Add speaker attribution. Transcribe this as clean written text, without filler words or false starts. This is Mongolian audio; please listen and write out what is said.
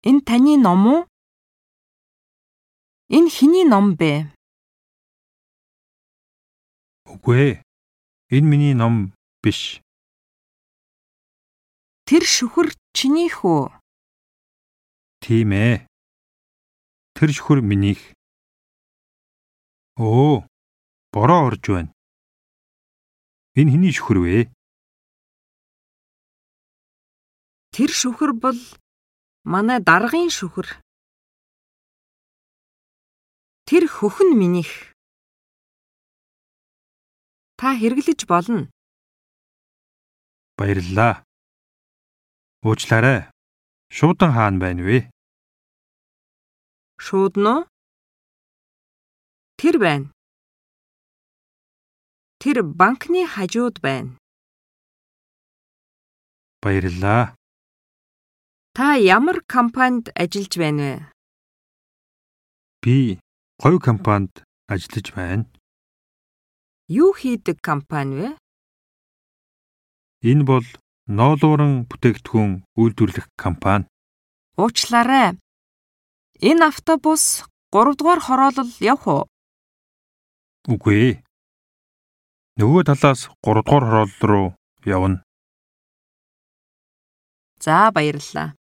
Speaker 1: Энэ таны ном уу? Энэ хэний ном бэ?
Speaker 2: Үгүй ээ. Энэ миний ном биш.
Speaker 1: Тэр шүхэр чинийх үү?
Speaker 2: Тийм ээ. Тэр шүхэр минийх. Оо, бороо орж байна. Энэ хэний шүхэр вэ?
Speaker 1: Тэр шүхэр бол манай даргын шүхэр. Тэр хөхн минийх. Та хэрэглэж болно.
Speaker 2: Баярлалаа. Уучлаарай. Шуудан хаана байна вэ?
Speaker 1: Шууд нь? Тэр байна. Тэр банкны хажууд байна.
Speaker 2: Баярлалаа.
Speaker 1: Та ямар компанид ажиллаж байна вэ?
Speaker 2: Би говь компанид ажиллаж байна.
Speaker 1: Юу хийдэг компани вэ?
Speaker 2: Энэ бол ноолууран бүтээгдэхүүн үйлдвэрлэх компани.
Speaker 1: Уучлаарай. Энэ автобус 3 дугаар хороолол явах уу?
Speaker 2: Үгүй ээ. Нөгөө талаас 3 дугаар хороолол руу явна.
Speaker 1: За баярлалаа.